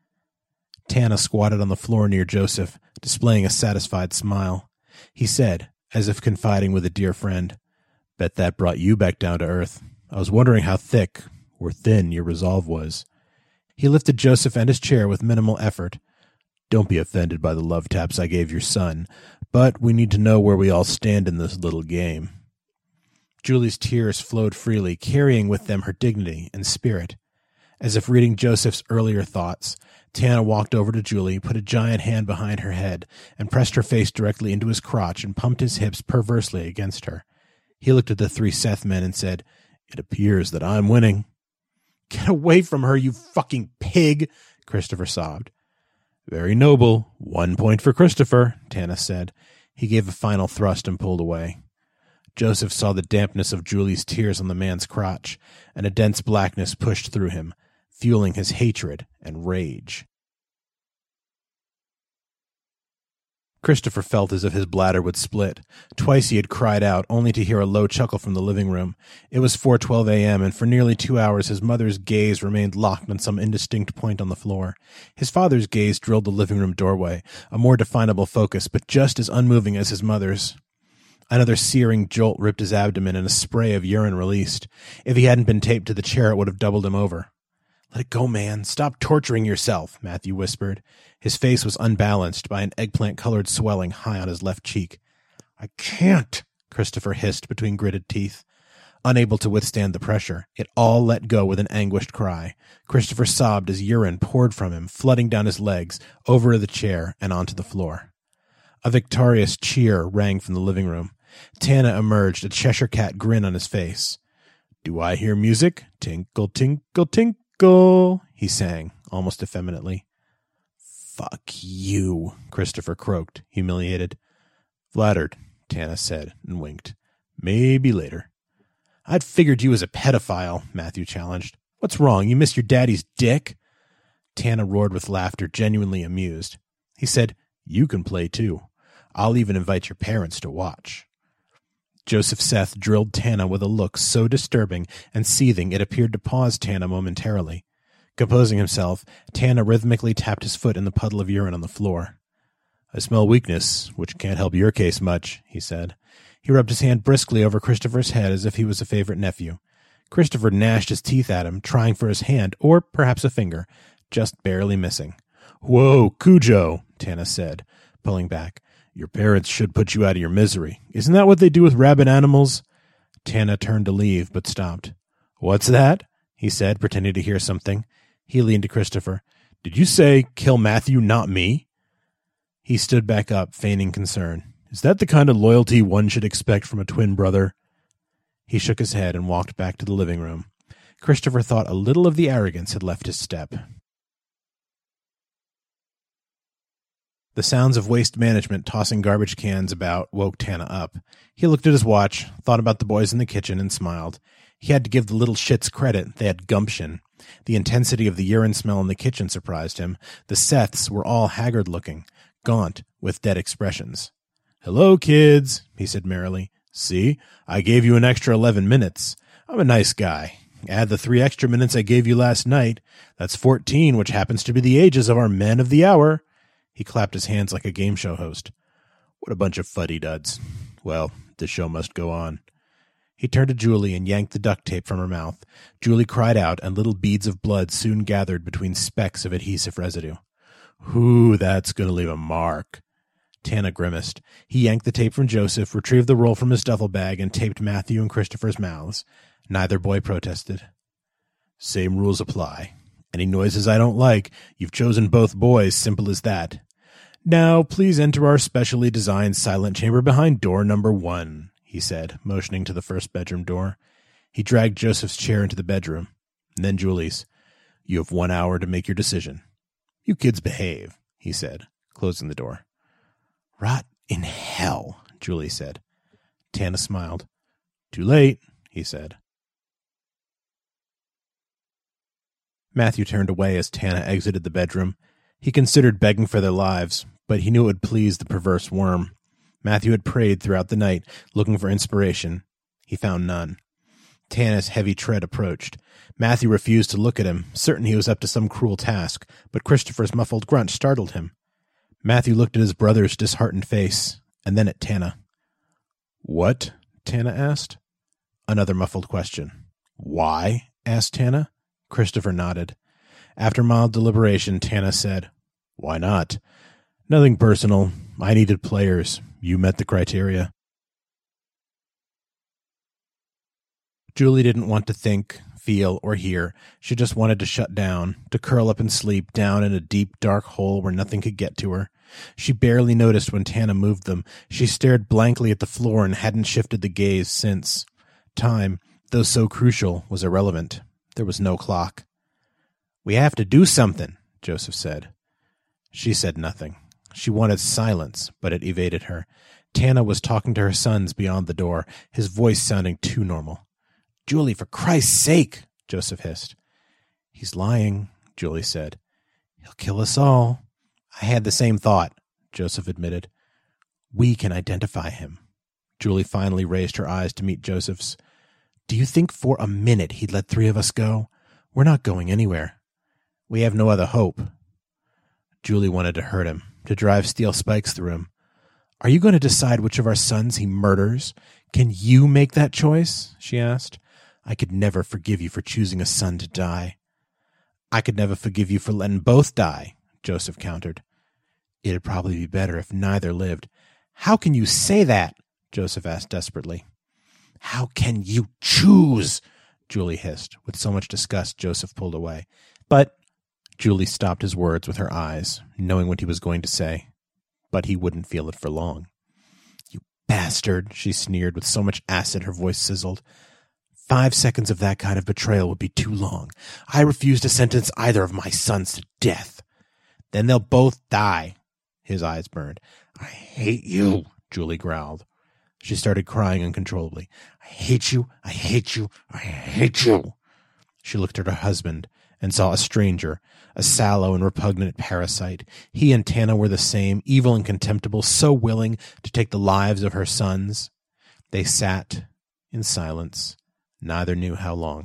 Tana squatted on the floor near Joseph, displaying a satisfied smile. He said, as if confiding with a dear friend, "Bet that brought you back down to earth. I was wondering how thick or thin your resolve was." He lifted Joseph and his chair with minimal effort. "Don't be offended by the love taps I gave your son, but we need to know where we all stand in this little game." Julie's tears flowed freely, carrying with them her dignity and spirit. As if reading Joseph's earlier thoughts, Tana walked over to Julie, put a giant hand behind her head, and pressed her face directly into his crotch and pumped his hips perversely against her. He looked at the three Seth men and said, "It appears that I'm winning." "Get away from her, you fucking pig," Christopher sobbed. "Very noble. One point for Christopher," Tana said. He gave a final thrust and pulled away. Joseph saw the dampness of Julie's tears on the man's crotch, and a dense blackness pushed through him, fueling his hatred and rage. Christopher felt as if his bladder would split. Twice he had cried out, only to hear a low chuckle from the living room. It was four twelve a.m., and for nearly two hours his mother's gaze remained locked on some indistinct point on the floor. His father's gaze drilled the living room doorway, a more definable focus, but just as unmoving as his mother's. Another searing jolt ripped his abdomen, and a spray of urine released. If he hadn't been taped to the chair, it would have doubled him over. "Let it go, man. Stop torturing yourself," Matthew whispered. His face was unbalanced by an eggplant-colored swelling high on his left cheek. "I can't," Christopher hissed between gritted teeth. Unable to withstand the pressure, it all let go with an anguished cry. Christopher sobbed as urine poured from him, flooding down his legs, over the chair, and onto the floor. A victorious cheer rang from the living room. Tana emerged, a Cheshire Cat grin on his face. "Do I hear music? Tinkle, tinkle, tinkle," he sang, almost effeminately. "Fuck you," Christopher croaked, humiliated. "Flattered," Tana said, and winked. "Maybe later." "I'd figured you as a pedophile," Matthew challenged. "What's wrong? You miss your daddy's dick?" Tana roared with laughter, genuinely amused. He said, "You can play too. I'll even invite your parents to watch." Joseph Seth drilled Tana with a look so disturbing and seething it appeared to pause Tana momentarily. Composing himself, Tana rhythmically tapped his foot in the puddle of urine on the floor. "I smell weakness, which can't help your case much," he said. He rubbed his hand briskly over Christopher's head as if he was a favorite nephew. Christopher gnashed his teeth at him, trying for his hand, or perhaps a finger, just barely missing. "Whoa, Cujo," Tana said, pulling back. "Your parents should put you out of your misery. Isn't that what they do with rabid animals?" Tana turned to leave, but stopped. "What's that?" he said, pretending to hear something. He leaned to Christopher. "Did you say, kill Matthew, not me?" He stood back up, feigning concern. "Is that the kind of loyalty one should expect from a twin brother?" He shook his head and walked back to the living room. Christopher thought a little of the arrogance had left his step. The sounds of Waste Management tossing garbage cans about woke Tana up. He looked at his watch, thought about the boys in the kitchen, and smiled. He had to give the little shits credit. They had gumption. The intensity of the urine smell in the kitchen surprised him. The Seths were all haggard-looking, gaunt, with dead expressions. "Hello, kids," he said merrily. "See, I gave you an extra eleven minutes. I'm a nice guy. Add the three extra minutes I gave you last night. That's fourteen, which happens to be the ages of our men of the hour." He clapped his hands like a game show host. "What a bunch of fuddy-duds. Well, the show must go on." He turned to Julie and yanked the duct tape from her mouth. Julie cried out, and little beads of blood soon gathered between specks of adhesive residue. Whew, that's going to leave a mark. Tana grimaced. He yanked the tape from Joseph, retrieved the roll from his duffel bag, and taped Matthew and Christopher's mouths. Neither boy protested. Same rules apply. Any noises I don't like, you've chosen both boys, simple as that. Now, please enter our specially designed silent chamber behind door number one, he said, motioning to the first bedroom door. He dragged Joseph's chair into the bedroom, and then Julie's. You have one hour to make your decision. You kids behave, he said, closing the door. Rot in hell, Julie said. Tana smiled. Too late, he said. Matthew turned away as Tana exited the bedroom. He considered begging for their lives, but he knew it would please the perverse worm. Matthew had prayed throughout the night, looking for inspiration. He found none. Tana's heavy tread approached. Matthew refused to look at him, certain he was up to some cruel task, but Christopher's muffled grunt startled him. Matthew looked at his brother's disheartened face, and then at Tana. What? Tana asked. Another muffled question. Why? asked Tana. Christopher nodded. After mild deliberation, Tana said, Why not? Nothing personal. I needed players. You met the criteria. Julie didn't want to think, feel, or hear. She just wanted to shut down, to curl up and sleep down in a deep, dark hole where nothing could get to her. She barely noticed when Tana moved them. She stared blankly at the floor and hadn't shifted the gaze since. Time, though so crucial, was irrelevant. There was no clock. We have to do something, Joseph said. She said nothing. She wanted silence, but it evaded her. Tana was talking to her sons beyond the door, his voice sounding too normal. Julie, for Christ's sake, Joseph hissed. He's lying, Julie said. He'll kill us all. I had the same thought, Joseph admitted. We can identify him. Julie finally raised her eyes to meet Joseph's. Do you think for a minute he'd let three of us go? We're not going anywhere. We have no other hope. Julie wanted to hurt him, to drive steel spikes through him. Are you going to decide which of our sons he murders? Can you make that choice? She asked. I could never forgive you for choosing a son to die. I could never forgive you for letting both die, Joseph countered. It'd probably be better if neither lived. How can you say that? Joseph asked desperately. How can you choose? Julie hissed. With so much disgust, Joseph pulled away. But Julie stopped his words with her eyes, knowing what he was going to say. But he wouldn't feel it for long. You bastard, she sneered with so much acid her voice sizzled. Five seconds of that kind of betrayal would be too long. I refuse to sentence either of my sons to death. Then they'll both die. His eyes burned. I hate you, Julie growled. She started crying uncontrollably. I hate you, I hate you, I hate you. She looked at her husband and saw a stranger, a sallow and repugnant parasite. He and Tana were the same, evil and contemptible, so willing to take the lives of her sons. They sat in silence. Neither knew how long.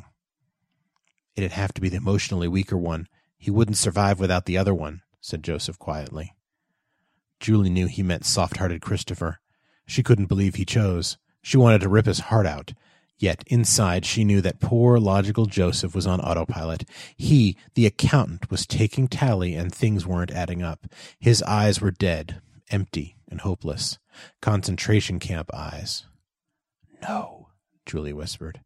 It'd have to be the emotionally weaker one. He wouldn't survive without the other one, said Joseph quietly. Julie knew he meant soft-hearted Christopher. She couldn't believe he chose. She wanted to rip his heart out. Yet inside she knew that poor, logical Joseph was on autopilot. He, the accountant, was taking tally and things weren't adding up. His eyes were dead, empty and hopeless. Concentration camp eyes. No, Julie whispered.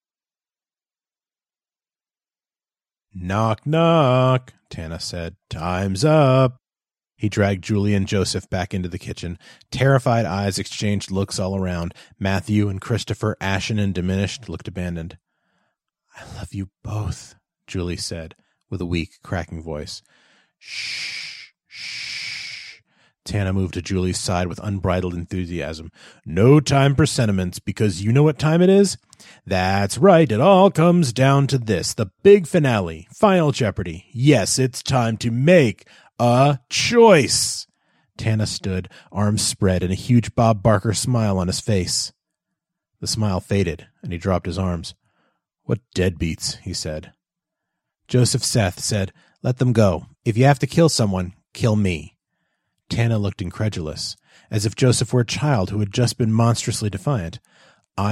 Knock, knock, Tana said. Time's up. He dragged Julie and Joseph back into the kitchen. Terrified eyes exchanged looks all around. Matthew and Christopher, ashen and diminished, looked abandoned. I love you both, Julie said, with a weak, cracking voice. Shh, shh. Tana moved to Julie's side with unbridled enthusiasm. No time for sentiments, because you know what time it is? That's right, it all comes down to this, the big finale, Final Jeopardy. Yes, it's time to make a choice. Tana stood, arms spread, and a huge Bob Barker smile on his face. The smile faded, and he dropped his arms. What deadbeats, he said. Joseph Seth said, Let them go. If you have to kill someone, kill me. Tana looked incredulous, as if Joseph were a child who had just been monstrously defiant. I'm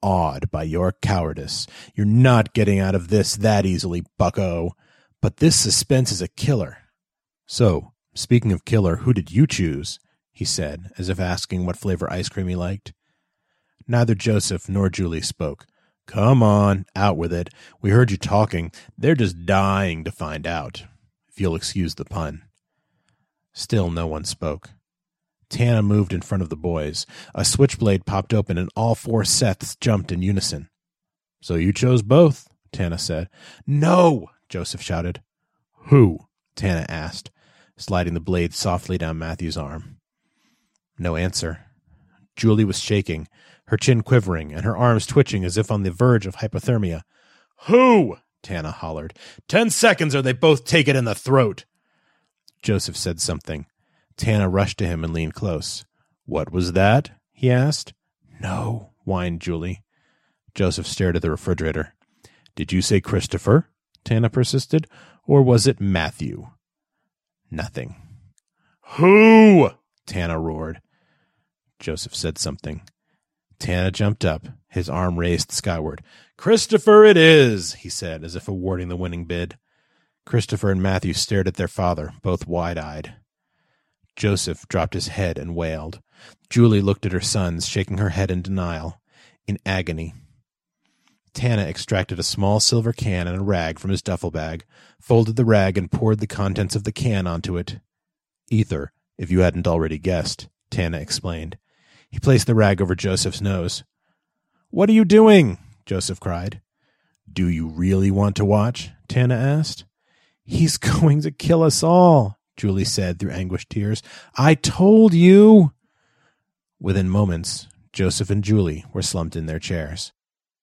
awed by your cowardice. You're not getting out of this that easily, bucko. But this suspense is a killer. So, speaking of killer, who did you choose? He said, as if asking what flavor ice cream he liked. Neither Joseph nor Julie spoke. Come on, out with it. We heard you talking. They're just dying to find out, if you'll excuse the pun. Still no one spoke. Tana moved in front of the boys. A switchblade popped open, and all four Seths jumped in unison. So you chose both, Tana said. No, Joseph shouted. Who? Tana asked, sliding the blade softly down Matthew's arm. No answer. Julie was shaking, her chin quivering, and her arms twitching as if on the verge of hypothermia. Who? Tana hollered. Ten seconds or they both take it in the throat. Joseph said something. Tana rushed to him and leaned close. What was that? He asked. No, whined Julie. Joseph stared at the refrigerator. Did you say Christopher? Tana persisted. Or was it Matthew? Nothing. Who? Tana roared. Joseph said something. Tana jumped up, his arm raised skyward. Christopher it is, he said, as if awarding the winning bid. Christopher and Matthew stared at their father, both wide-eyed. Joseph dropped his head and wailed. Julie looked at her sons, shaking her head in denial, in agony. Tana extracted a small silver can and a rag from his duffel bag, folded the rag and poured the contents of the can onto it. Ether, if you hadn't already guessed, Tana explained. He placed the rag over Joseph's nose. What are you doing? Joseph cried. Do you really want to watch? Tana asked. He's going to kill us all, Julie said through anguished tears. I told you. Within moments, Joseph and Julie were slumped in their chairs.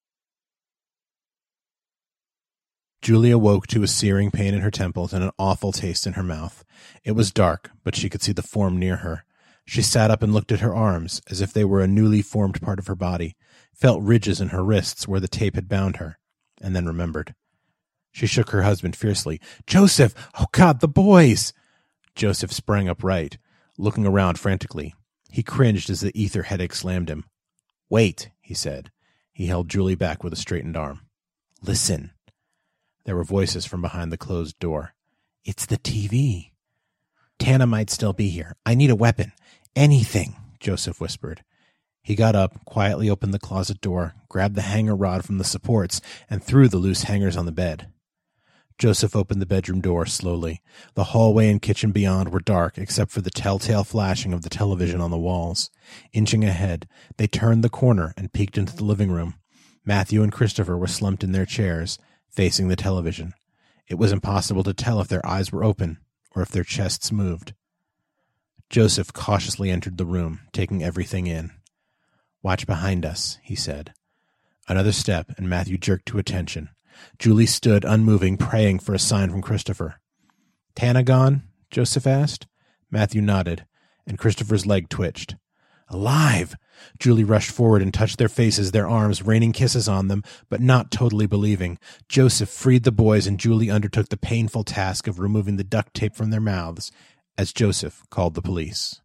Julie awoke to a searing pain in her temples and an awful taste in her mouth. It was dark, but she could see the form near her. She sat up and looked at her arms, as if they were a newly formed part of her body, felt ridges in her wrists where the tape had bound her, and then remembered. She shook her husband fiercely. Joseph! Oh, God, the boys! Joseph sprang upright, looking around frantically. He cringed as the ether headache slammed him. Wait, he said. He held Julie back with a straightened arm. Listen. There were voices from behind the closed door. It's the T V. Tana might still be here. I need a weapon. Anything, Joseph whispered. He got up, quietly opened the closet door, grabbed the hanger rod from the supports, and threw the loose hangers on the bed. Joseph opened the bedroom door slowly. The hallway and kitchen beyond were dark, except for the telltale flashing of the television on the walls. Inching ahead, they turned the corner and peeked into the living room. Matthew and Christopher were slumped in their chairs, facing the television. It was impossible to tell if their eyes were open or if their chests moved. Joseph cautiously entered the room, taking everything in. Watch behind us, he said. Another step, and Matthew jerked to attention. Julie stood unmoving, praying for a sign from Christopher. Tana gone? Joseph asked. Matthew nodded, and Christopher's leg twitched. Alive! Julie rushed forward and touched their faces, their arms, raining kisses on them, but not totally believing. Joseph freed the boys, and Julie undertook the painful task of removing the duct tape from their mouths, as Joseph called the police.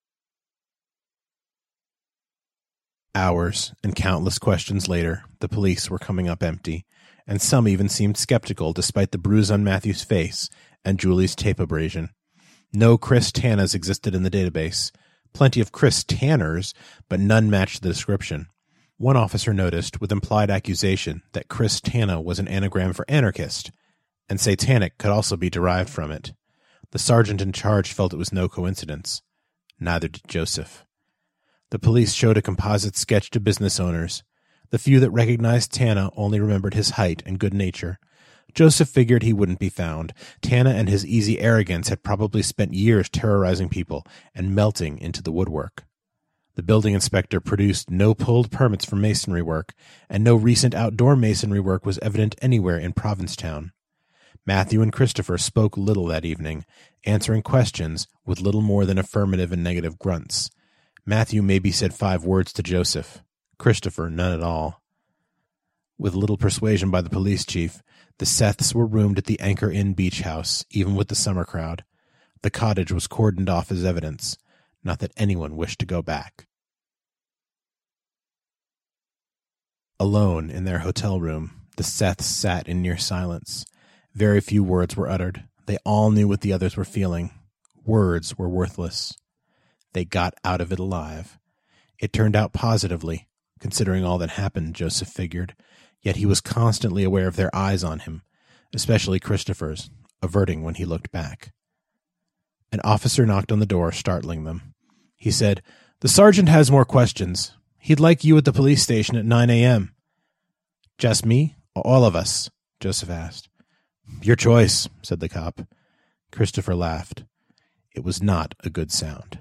Hours and countless questions later, the police were coming up empty, and some even seemed skeptical despite the bruise on Matthew's face and Julie's tape abrasion. No Chris Tanas existed in the database. Plenty of Chris Tanners, but none matched the description. One officer noticed, with implied accusation, that Chris Tana was an anagram for anarchist, and satanic could also be derived from it. The sergeant in charge felt it was no coincidence. Neither did Joseph. The police showed a composite sketch to business owners. The few that recognized Tana only remembered his height and good nature. Joseph figured he wouldn't be found. Tana and his easy arrogance had probably spent years terrorizing people and melting into the woodwork. The building inspector produced no pulled permits for masonry work, and no recent outdoor masonry work was evident anywhere in Provincetown. Matthew and Christopher spoke little that evening, answering questions with little more than affirmative and negative grunts. Matthew maybe said five words to Joseph, Christopher none at all. With little persuasion by the police chief, the Seths were roomed at the Anchor Inn beach house, even with the summer crowd. The cottage was cordoned off as evidence, not that anyone wished to go back. Alone in their hotel room, the Seths sat in near silence. Very few words were uttered. They all knew what the others were feeling. Words were worthless. They got out of it alive. It turned out positively, considering all that happened, Joseph figured, yet he was constantly aware of their eyes on him, especially Christopher's, averting when he looked back. An officer knocked on the door, startling them. He said, "The sergeant has more questions. He'd like you at the police station at nine a.m. Just me? All of us?" Joseph asked. "Your choice," said the cop. Christopher laughed. It was not a good sound.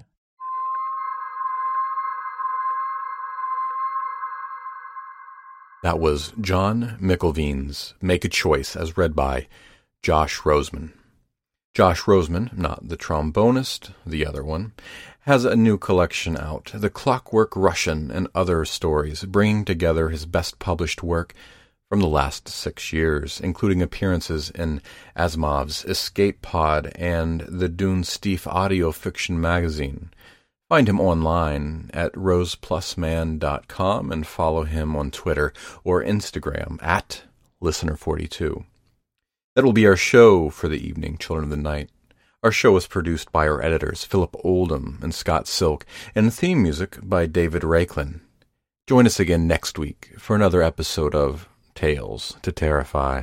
That was John McIlveen's Make a Choice, as read by Josh Roseman. Josh Roseman, not the trombonist, the other one, has a new collection out, The Clockwork Russian and Other Stories, bringing together his best published work from the last six years, including appearances in Asimov's Escape Pod and the Dune Steef audio fiction magazine. Find him online at rose plus man dot com and follow him on Twitter or Instagram at listener forty-two. That will be our show for the evening, Children of the Night. Our show was produced by our editors, Philip Oldham and Scott Silk, and theme music by David Raiklin. Join us again next week for another episode of Tales to Terrify.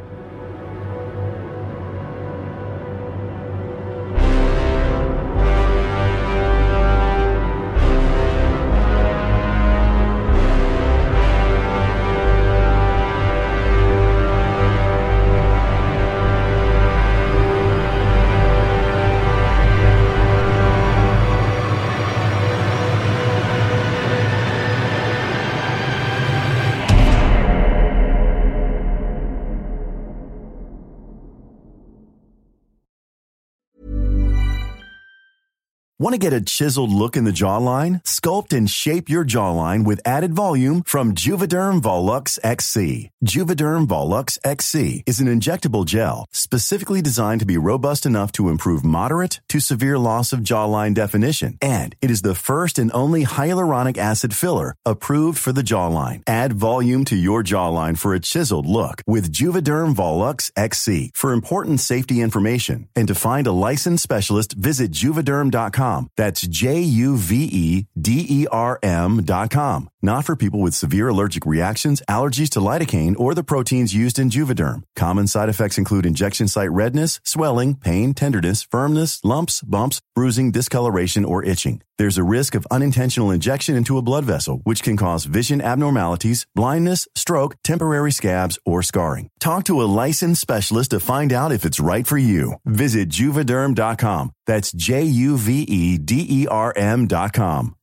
Want to get a chiseled look in the jawline? Sculpt and shape your jawline with added volume from Juvederm Volux X C. Juvederm Volux X C is an injectable gel specifically designed to be robust enough to improve moderate to severe loss of jawline definition. And it is the first and only hyaluronic acid filler approved for the jawline. Add volume to your jawline for a chiseled look with Juvederm Volux X C. For important safety information and to find a licensed specialist, visit juvederm dot com. That's J U V E D E R M dot com. Not for people with severe allergic reactions, allergies to lidocaine, or the proteins used in Juvederm. Common side effects include injection site redness, swelling, pain, tenderness, firmness, lumps, bumps, bruising, discoloration, or itching. There's a risk of unintentional injection into a blood vessel, which can cause vision abnormalities, blindness, stroke, temporary scabs, or scarring. Talk to a licensed specialist to find out if it's right for you. Visit juvederm dot com. That's J U V E D E R M dot com.